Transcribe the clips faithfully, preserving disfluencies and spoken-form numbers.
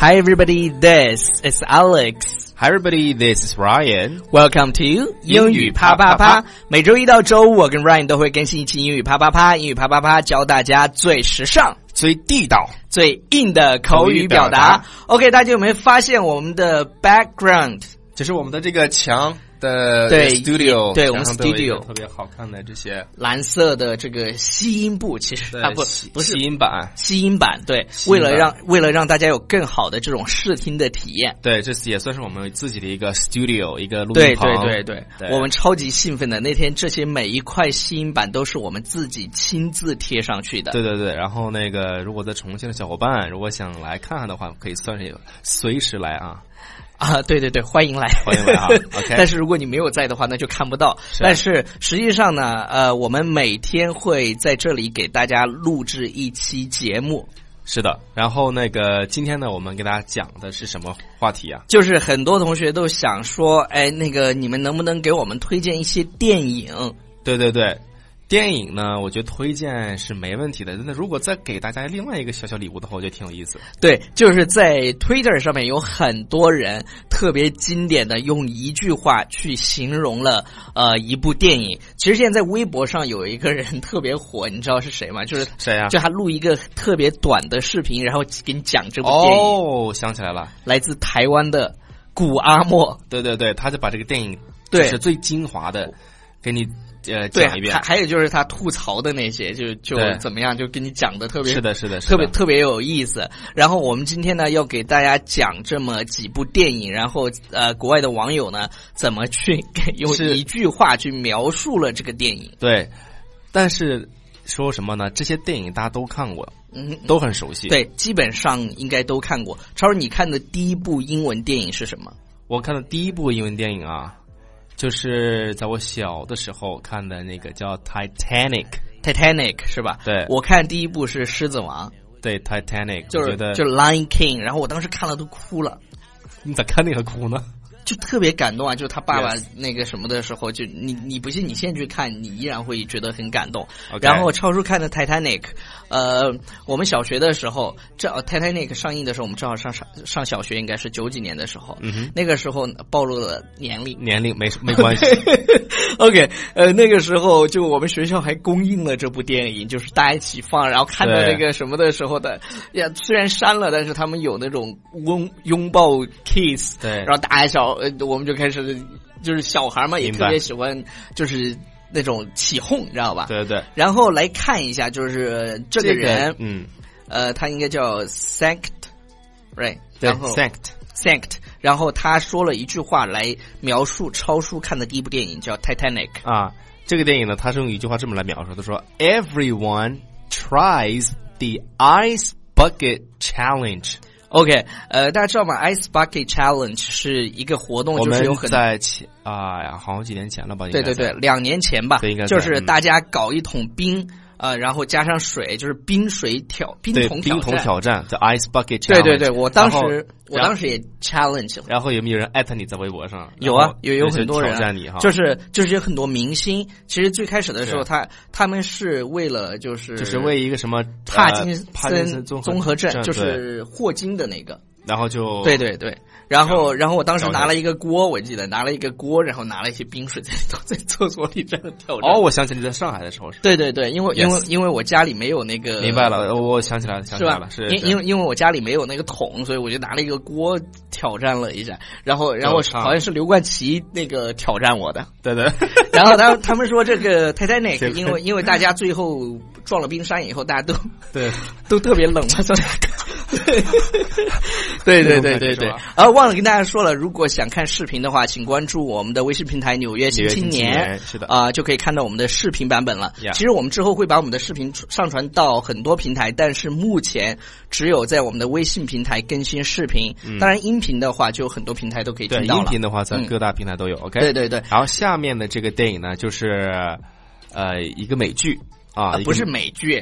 Hi everybody, this is Alex. Hi everybody, this is Ryan. Welcome to 英语啪啪啪。每周一到周五，我跟 Ryan 都会更新一期英语啪啪啪。英语啪啪啪教大家最时尚、 最地道、 最硬的口语表达。OK， 大家有没有发现我们的 background？ 就是我们的这个墙的对 studio， 对我们 studio 特别好看的这些蓝色的这个吸音部，其实啊不不是吸音板， 吸音板对，为了让为了让大家有更好的这种视听的体验， 对，这也算是我们自己的一个 studio， 一个录音棚。 对对对 对, 对，我们超级兴奋的。那天这些每一块吸音板都是我们自己亲自贴上去的。 对对对，然后那个如果在重庆的小伙伴，如果想来看看的话，可以算是随时来啊。 啊，对对对，欢迎来， 欢迎来啊 ！OK， 但是如果你没有在的话，那就看不到。是但是实际上呢，呃，我们每天会在这里给大家录制一期节目。 是的，然后那个今天呢，我们给大家讲的是什么话题啊？ 就是很多同学都想说，哎，那个你们能不能给我们推荐一些电影？ 对对对。电影呢，我觉得推荐是没问题的。那如果再给大家另外一个小小礼物的话，我觉得挺有意思。 对，就是在 Twitter 上面有很多人特别经典的用一句话去形容了呃一部电影。其实现在微博上有一个人特别火，你知道是谁吗？就是谁啊？ 就他录一个特别短的视频，然后给你讲这部电影。 哦，想起来了， 来自台湾的古阿莫。 对对对，他就把这个电影对就是最精华的给你。呃，讲一遍。 还还有就是他吐槽的那些，就就怎么样，就跟你讲的特别是的，是的， 特别特别有意思。然后我们今天呢，要给大家讲这么几部电影，然后呃，国外的网友呢，怎么去用一句话去描述了这个电影。 对，但是说什么呢？这些电影大家都看过，嗯，都很熟悉。 对，基本上应该都看过。超儿，你看的第一部英文电影是什么？ 我看的第一部英文电影啊。就是在我小的时候看的那个叫 Titanic Titanic 是吧？ 对， 我看第一部是狮子王。 对 Titanic 就是我觉得就是 Lion King， 然后我当时看了都哭了。 你咋看那个哭呢？ 就特别感动啊！就是他爸爸那个什么的时候， yes. 就你你不信，你现在去看，你依然会觉得很感动。 Okay. 然后超叔看的 Titanic， 呃，我们小学的时候，这 Titanic 上映的时候，我们正好上上上小学，应该是九几年的时候。嗯哼，那个时候暴露了年龄， 年龄没没关系。 OK， 呃，那个时候就我们学校还公映了这部电影，就是大家一起放，然后看到那个什么的时候的，呀，虽然删了，但是他们有那种拥拥抱 kiss， 对， 然后大家小。呃，我们就开始，就是小孩嘛，也特别喜欢，就是那种起哄，你知道吧？ 对对。 然后来看一下，就是这个人， 这个、嗯， 呃，他应该叫 Sanct，right？ 对然后 Sanct，Sanct。 然后他说了一句话来描述超叔看的第一部电影，叫 Titanic。 啊，这个电影呢，他是用一句话这么来描述，他说 ：“Everyone tries the ice bucket challenge。” OK， 呃，大家知道吗 ？Ice Bucket Challenge 是一个活动，就是有很在前啊呀，好像几年前了吧？ 对对对，两年前吧， 对，应该就是大家搞一桶冰。呃，然后加上水，就是冰水挑冰桶挑战， 冰桶挑战叫 Ice Bucket Challenge。 对对对，我当时我当时也 challenge 了。 然后有没有人艾特你在微博上？ 有啊，有有很多人挑战你哈。 就是就是有很多明星，其实最开始的时候，他他们是为了就是就是为一个什么帕金森综合症，就是霍金的那个。 然后就对对对，然后然后我当时拿了一个锅，我记得拿了一个锅，然后拿了一些冰水在在厕所里这样挑战。 哦，我想起你在上海的时候是。 对对对，因为、yes. 因为因为我家里没有那个。 明白了，我想起来了，想起来了，是因因为因为我家里没有那个桶，所以我就拿了一个锅挑战了一下，然后然后好像是刘冠奇那个挑战我的。 对对。 然后他他们说这个 Titanic， 因为因为大家最后撞了冰山以后，大家都对都特别冷嘛。对对对对对，啊，忘了跟大家说了，如果想看视频的话，请关注我们的微信平台《纽约新青年》， 是的啊、呃，就可以看到我们的视频版本了。Yeah. 其实我们之后会把我们的视频上传到很多平台，但是目前只有在我们的微信平台更新视频。嗯、当然，音频的话就很多平台都可以听到了。 对，音频的话在各大平台都有。嗯、OK， 对对对。 然后下面的这个电影呢，就是呃一个美剧啊， 呃、不是美剧。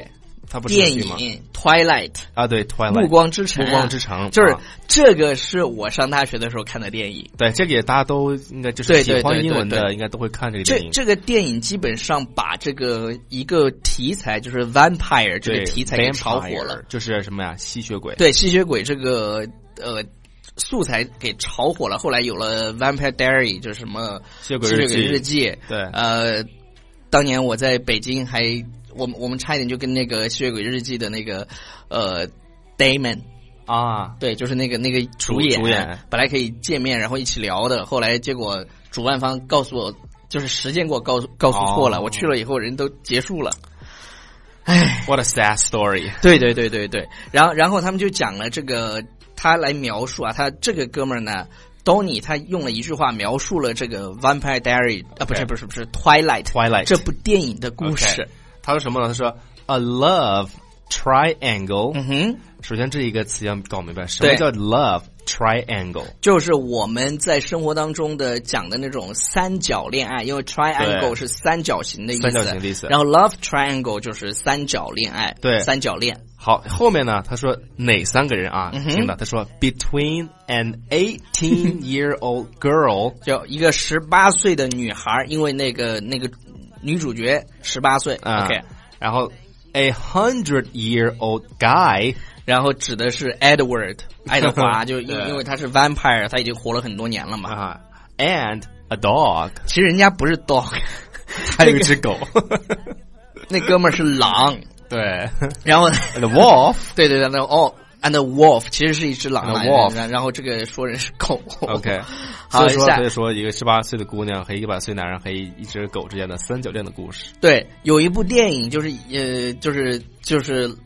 他不是电剧吗影 Twilight 啊，对 Twilight 暮光之城、啊， 暮光之城就是、 啊、 这个是我上大学的时候看的电影。 对，这个也大家都应该就是喜欢英文的，应该都会看这个电影。 这这个电影基本上把这个一个题材，就是 vampire 这个题材给炒火了， 就是什么呀，吸血鬼。 对，吸血鬼这个呃。素材给炒火了，后来有了 Vampire Diary， 就是什么吸血鬼日记。 对， 呃，当年我在北京还，我们我们差一点就跟那个吸血鬼日记的那个呃 Damon 啊， 对，就是那个那个主演， 主演本来可以见面然后一起聊的，后来结果主办方告诉我，就是时间给我告诉告诉错了，哦、我去了以后人都结束了。唉 ，What a sad story！ 对对对对对，然后然后他们就讲了这个。他来描述啊，他这个哥们儿呢 ，Donny 他用了一句话描述了这个 Vampire Diary 啊，不是不是不是 Twilight Twilight 这部电影的故事。 Okay. 他说什么呢？他说 A love triangle。 嗯哼， 首先这一个词要搞明白，什么叫 love triangle？ 就是我们在生活当中的讲的那种三角恋爱，因为 triangle 是三角形的意思， 三角形的意思。 然后 love triangle 就是三角恋爱， 对， 三角恋。 好，后面呢？他说哪三个人啊？ 嗯、 听的，他说 between an eighteen-year-old girl， 就一个十八岁的女孩，因为那个那个女主角十八岁、 嗯、 ，OK， 然后 a hundred-year-old guy， 然后指的是 Edward 爱德华，就因因为他是 vampire， 他已经活了很多年了嘛。 啊 ，and a dog， 其实人家不是 dog， 还有一只狗， 那哥们儿是狼。 对， 然后 the wolf， 对对对，那哦 ，and the wolf 其实是一只狼 wolf， 然后这个说人是狗。 OK， 好， 所以说所以说一个十八岁的姑娘和一个百岁男人和一一只狗之间的三角恋的故事。 对，有一部电影就是呃，就是就是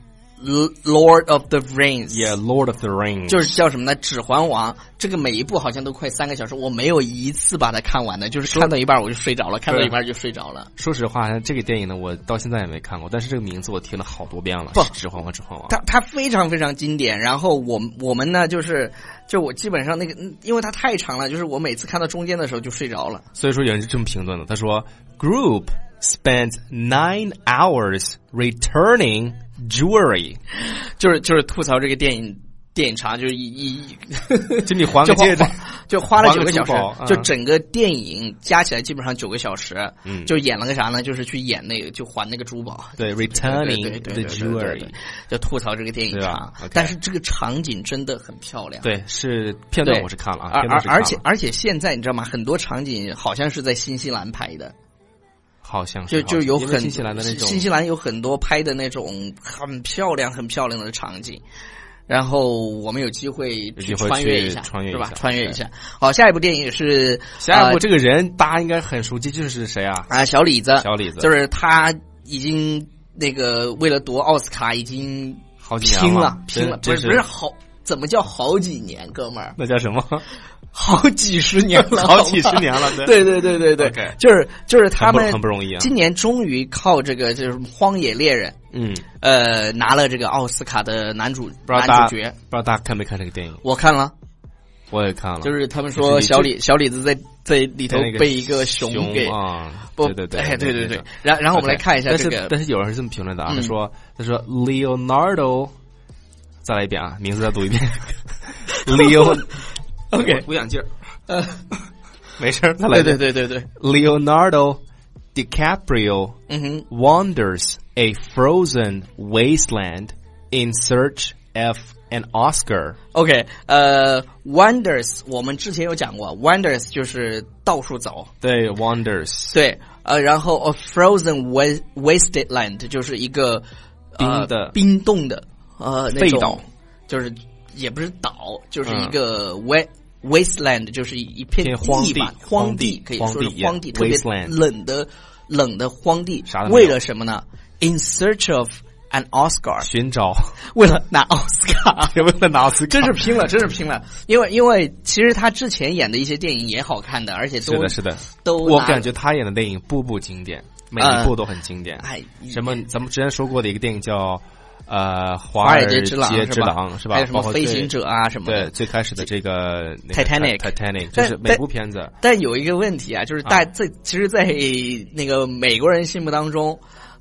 。Lord of the Rings， Yeah, Lord of the Rings， 就是叫什么呢？指环王。这个每一部好像都快三个小时，我没有一次把它看完的，就是看到一半我就睡着了，看到一半就睡着了。 说实话，这个电影呢，我到现在也没看过，但是这个名字我听了好多遍了。 不， 指环王，指环王， 它它非常非常经典。然后我我们呢，就是就我基本上那个，因为它太长了，就是我每次看到中间的时候就睡着了。 所以说有人是这么评论的，他说 ：“Group spent nine hours returning jewelry。” 就是就是吐槽这个电影电影长，就是一一就你还个戒指， 就花了九个小时， 嗯、 就整个电影加起来基本上九个小时， 嗯， 就演了个啥呢？就是去演那个，就还那个珠宝， 对 ，returning the jewelry， 就吐槽这个电影长， okay. 但是这个场景真的很漂亮， 对，是片段我是看了啊， 而而而且而且现在你知道吗？很多场景好像是在新西兰拍的。 好像是就就有很新西兰的那种， 新西兰有很多拍的那种很漂亮、很漂亮的场景，然后我们有机会去穿越一下， 穿越是吧？穿越一下。好，下一部电影是下一部，这个人、呃、大家应该很熟悉，就是谁啊？ 啊，小李子， 小李子， 就是他已经那个为了夺奥斯卡已经好几年拼了，拼了，不是不是好，怎么叫好几年，哥们儿？ 那叫什么？ 好几十年了， 好几十年了， 对对对对对， okay. 就是就是他们很不容易啊。 今年终于靠这个就是《荒野猎人》， 嗯， 呃，拿了这个奥斯卡的男主男主角。 不知道大家看没看这个电影？ 我看了， 我也看了。 就是他们说小李小李子在在里头被一个熊给啊， 不对对对， 哎对对对。然然后我们来看一下这个， 但是但是有人是这么评论的啊，他说他说 Leonardo， 再来一遍啊，名字再读一遍 ，Leo，OK， 不想劲儿。呃，没事，再来。 对对对对对 ，Leonardo DiCaprio 嗯哼 wanders a frozen wasteland in search of an Oscar。OK， 呃 ，wanders 我们之前有讲过 ，wanders 就是到处走。 对 ，wanders。 对，呃，然后 a frozen wasteland 就是一个冰的、 呃、冰冻的呃废岛， 就是也不是岛，就是一个 wasteland， 就是一片地荒地， 荒地可以说是荒地，特别冷的冷的荒地。为了什么呢 ？In search of an Oscar， 寻找， 为了拿奥斯卡， 为了拿奥斯卡， 真是拼了，真是拼了。因为因为其实他之前演的一些电影也好看的，而且都是的，是的， 都我感觉他演的电影部部经典，每一部都很经典。 哎、 呃，什么咱们之前说过的一个电影叫。呃，华尔街之狼之狼是吧？ 还有什么飞行者啊什么的？ 对，最开始的这个 Titanic Titanic 就是每部片子。 但有一个问题啊，就是大在、啊、其实，在那个美国人心目当中，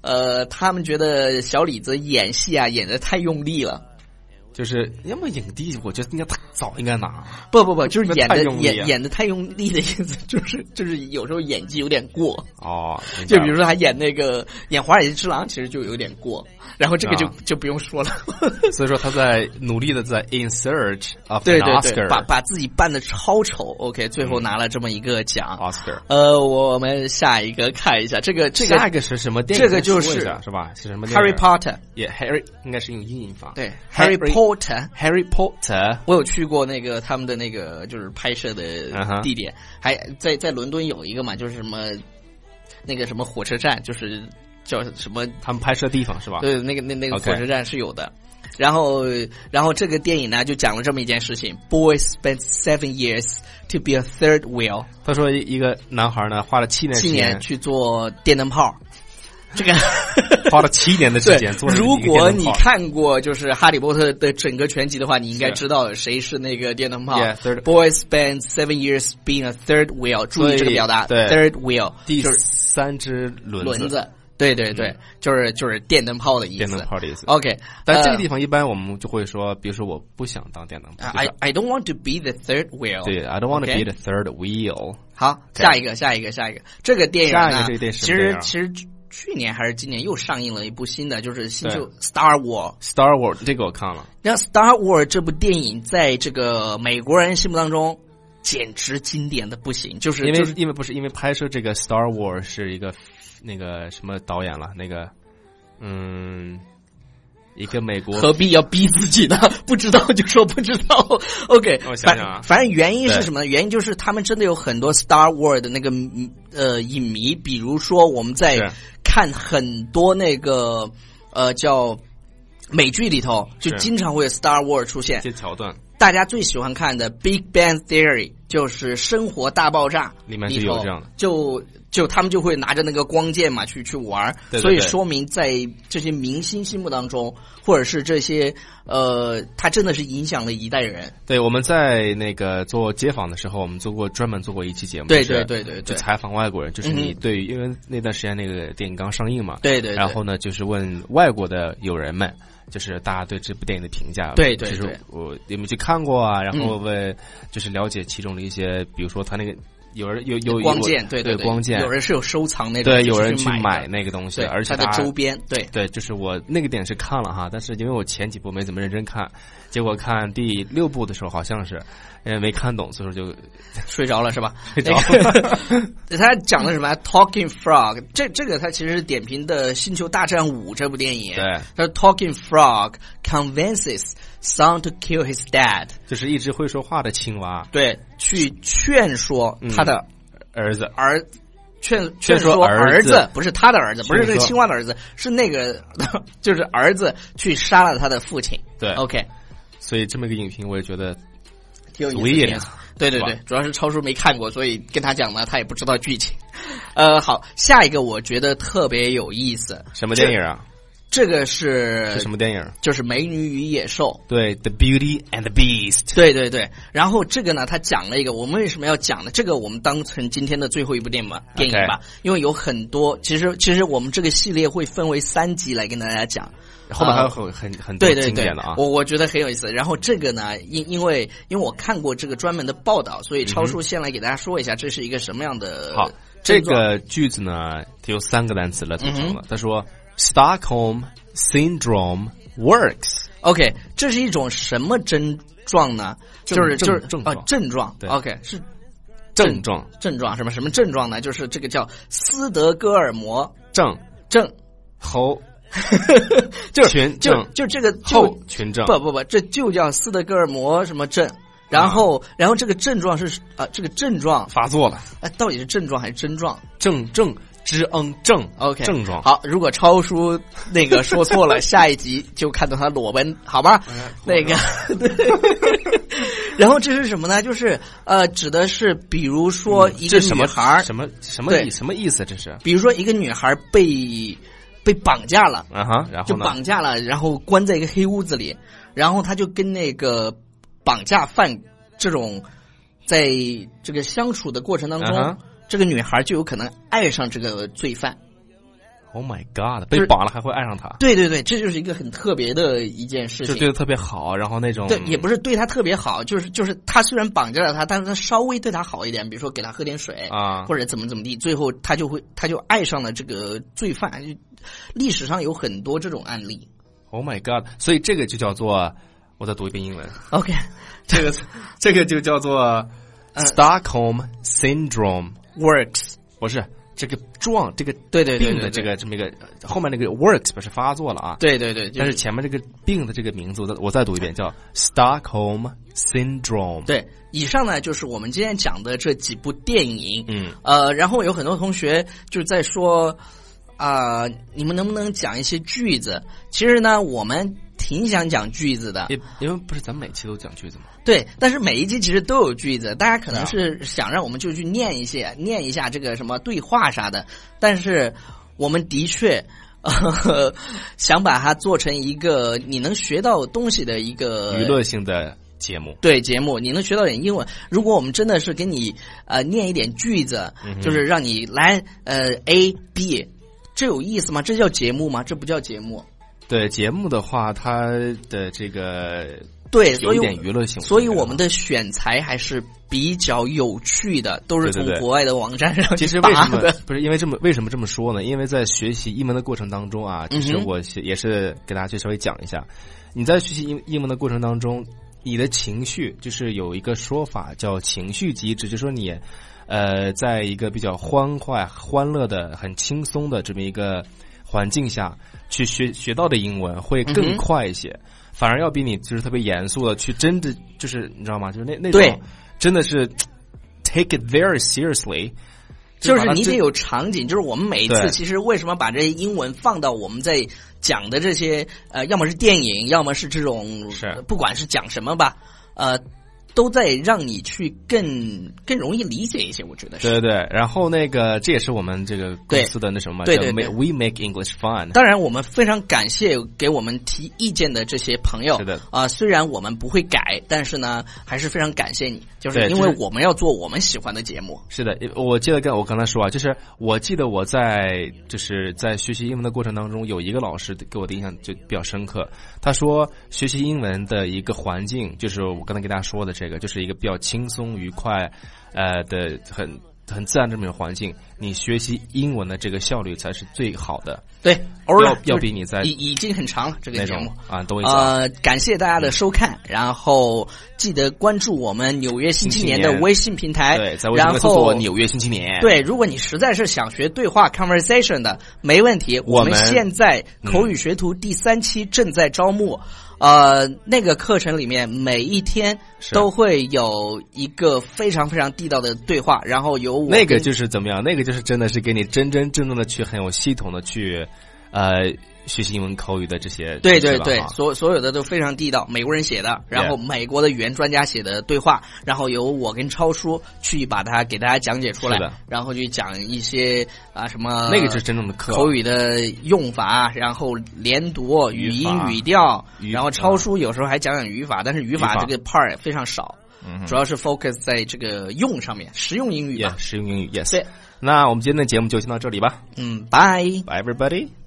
呃，他们觉得小李子演戏啊演得太用力了。 就是要么影帝，我觉得应该早应该拿。 不不不，就是演的啊、 演演的太用力的意思，就是就是有时候演技有点过。 哦， 就比如说他演那个演华尔街之狼，其实就有点过。然后这个就、啊、就不用说了。 所以说他在努力的在 in search of 对 an 对 Oscar， 对，把把自己扮的超丑 ，OK， 最后拿了这么一个奖、 嗯、Oscar。 呃，我们下一个看一下这个这个下一个是什么电影？ 这个就是是吧？是什么电影 ？Harry Potter。 也、yeah, Harry 应该是用英音法。 对 ，Harry Potter。Harry Potter。 我有去过那个他们的那个就是拍摄的地点， uh-huh. 还在在伦敦有一个嘛，就是什么那个什么火车站，就是叫什么他们拍摄地方是吧？ 对，那个那那个火车站是有的。Okay. 然后然后这个电影呢就讲了这么一件事情 ：Boy spent seven years to be a third wheel。 他说一个男孩呢花了七年七年去做电灯泡。这个花了七年的时间做。 如果你看过就是《哈利波特》的整个全集的话，你应该知道谁是那个电灯泡。 Yeah, third... Boy spent seven years being a third wheel。注意这个表达 ，third wheel， 第三只轮子。轮子，对对对，嗯、就是就是电灯泡的意思。 电灯泡的意思。 OK， 但这个地方一般我们就会说，比如说我不想当电灯泡。 I I don't want to be the third wheel。 对 ，I don't want to be the third wheel。 好，下一个，下一个，下一个，这个电影呢，下一个这个电影其实其实。去年还是今年又上映了一部新的，就是新就 Star Wars。Star Wars 这个我看了。 那 Star Wars 这部电影在这个美国人心目当中简直经典的不行，就是因为、 就是、 因为不是因为拍摄这个 Star Wars 是一个那个什么导演了，那个嗯。一个美国何必要逼自己呢？不知道就说不知道。OK， 我想想啊， 反正原因是什么呢？原因就是他们真的有很多 Star Wars 的那个呃影迷，比如说我们在看很多那个呃叫美剧里头，就经常会有 Star Wars 出现一些桥段。 大家最喜欢看的 Big Bang Theory 就是生活大爆炸里面是有这样的， 就就他们就会拿着那个光剑嘛去去玩， 对对对， 所以说明在这些明星心目当中，或者是这些呃，他真的是影响了一代人。 对，我们在那个做街访的时候，我们做过专门做过一期节目， 对对对对对， 就采访外国人，就是你对于、嗯、因为那段时间那个电影刚上映嘛， 对 对, 对， 然后呢就是问外国的友人们。就是大家对这部电影的评价， 对对对， 就是我有没有去看过啊？然后问，就是了解其中的一些，比如说他那个有人有有光剑，对对对光剑， 有人是有收藏那种， 对，有人去买那个东西，而且它的周边，对对，就是我那个电影是看了哈，但是因为我前几部没怎么认真看，结果看第六部的时候好像是。因为没看懂，所以说就睡着了，是吧？ 睡着了。 他讲的什么 ？Talking Frog， 这这个他其实是点评的《星球大战五》这部电影。 对， 他说 Talking Frog convinces son to kill his dad， 就是一直会说话的青蛙。 对，去劝说他的儿子儿。劝劝说儿子，不是他的儿子，不是这个青蛙的儿子，是那个就是儿子去杀了他的父亲。 对 ，OK。 所以这么一个影评，我也觉得。 挺有意思，对对对，主要是超叔没看过，所以跟他讲呢，他也不知道剧情。呃，好，下一个我觉得特别有意思， 什么电影啊？ 这个是是什么电影？ 就是《美女与野兽》。 对，《The Beauty and the Beast》。 对对对，然后这个呢，他讲了一个，我们为什么要讲呢？这个我们当成今天的最后一部电影吧，电影吧， okay. 因为有很多，其实其实我们这个系列会分为三集来跟大家讲。 后面还有很、呃、很很多经典的啊， 我我觉得很有意思。然后这个呢，因因为因为我看过这个专门的报道，所以超叔先来给大家说一下，这是一个什么样的。 好，这个句子呢，有三个单词来组成的。他说 ，Stockholm Syndrome works。 OK， 这是一种什么症状呢？就是就是症状啊症状。OK 是症状症状什么什么症状呢？就是这个叫斯德哥尔摩症症后。 就群就就这个后群症不不不，这就叫斯德哥尔摩什么症，然后、啊、然后这个症状是啊、呃，这个症状发作了， 哎、呃，到底是症状还是症状？ 症症之嗯症 ，OK， 症状。 好，如果超叔那个说错了，下一集就看到他裸奔，好吧？那个，然后这是什么呢？就是呃，指的是比如说一个女孩、 嗯、什么什么意什么意思？这是比如说一个女孩被。被绑架了啊哈，然后就绑架了，然后关在一个黑屋子里，然后他就跟那个绑架犯这种在这个相处的过程当中， uh-huh. 这个女孩就有可能爱上这个罪犯。 Oh my god！ 被绑了还会爱上他？ 对对对，这就是一个很特别的一件事情， 就对他特别好，然后那种对，也不是对他特别好，就是就是他虽然绑架了他，但是他稍微对他好一点，比如说给他喝点水啊， 或者怎么怎么地，最后他就会他就爱上了这个罪犯。历史上有很多这种案例。 Oh my god！ 所以这个就叫做，我再读一遍英文。 OK， 这个这个就叫做 Stockholm Syndrome works， 不是。这个状这个对对病的这个这么一个后面那个 works 不是发作了啊？ 对对对，就是、 但是前面这个病的这个名字，我再我再读一遍，叫 Stockholm Syndrome。 对，以上呢就是我们今天讲的这几部电影。 嗯， 呃，然后有很多同学就在说啊、呃，你们能不能讲一些句子？其实呢，我们挺想讲句子的， 因为不是咱们每期都讲句子吗？ 对，但是每一集其实都有句子，大家可能是想让我们就去念一些、念一下这个什么对话啥的，但是我们的确呃想把它做成一个你能学到东西的一个娱乐性的节目。 对，节目你能学到点英文。如果我们真的是给你呃念一点句子， 嗯、 就是让你来呃 A B， 这有意思吗？这叫节目吗？这不叫节目。 对，节目的话，它的这个对， 有一点娱乐性， 所以我们的选材还是比较有趣的，都是从国外的网站上其实为什么不是因为这么为什么这么说呢？因为在学习英文的过程当中啊，其实我也是给大家去稍微讲一下，嗯、你在学习英英文的过程当中，你的情绪就是有一个说法叫情绪机制，就是说你呃，在一个比较欢快、欢乐的、很轻松的这么一个环境下去学学到的英文会更快一些。嗯，反而要比你就是特别严肃的去真的就是你知道吗？就是那那种真的是 take it very seriously， 就是你得有场景。就是我们每一次其实为什么把这些英文放到我们在讲的这些呃，要么是电影，要么是这种是不管是讲什么吧，呃。都在让你去更更容易理解一些，我觉得是。 对对对，然后那个这也是我们这个公司的那什么嘛， 对对对 ，We make English fun。 当然，我们非常感谢给我们提意见的这些朋友。 是的啊、呃，虽然我们不会改，但是呢，还是非常感谢你，就是因为我们要做我们喜欢的节目。 是的，我记得跟我刚才说啊，就是我记得我在就是在学习英文的过程当中，有一个老师给我的印象就比较深刻。他说，学习英文的一个环境，就是我刚才给大家说的这个，就是一个比较轻松愉快，呃的很很自然这么一个环境，你学习英文的这个效率才是最好的。 对， 要要比你在已已经很长了这个节目啊，懂我意思。 呃，感谢大家的收看，嗯、然后记得关注我们纽约新青年的微信平台， 对，在微信搜索纽约新青年。 对，如果你实在是想学对话 conversation 的，没问题，我们现在口语学徒第三期正在招募。嗯呃，那个课程里面每一天都会有一个非常非常地道的对话，然后有我那个就是怎么样？那个就是真的是给你真真正正的去很有系统的去呃学习英文口语的这些。 对对对，所所有的都非常地道，美国人写的，然后美国的语言专家写的对话， yeah. 然后由我跟超叔去把它给大家讲解出来，然后去讲一些啊什么那个是真正的课口语的用法，然后连读、语音、语调，然后超叔有时候还讲讲语法，但是语法这个 part 非常少， 嗯、 主要是 focus 在这个用上面，实用英语吧， yeah, 实用英语 ，yes。 对， 那我们今天的节目就先到这里吧。 嗯，bye bye everybody。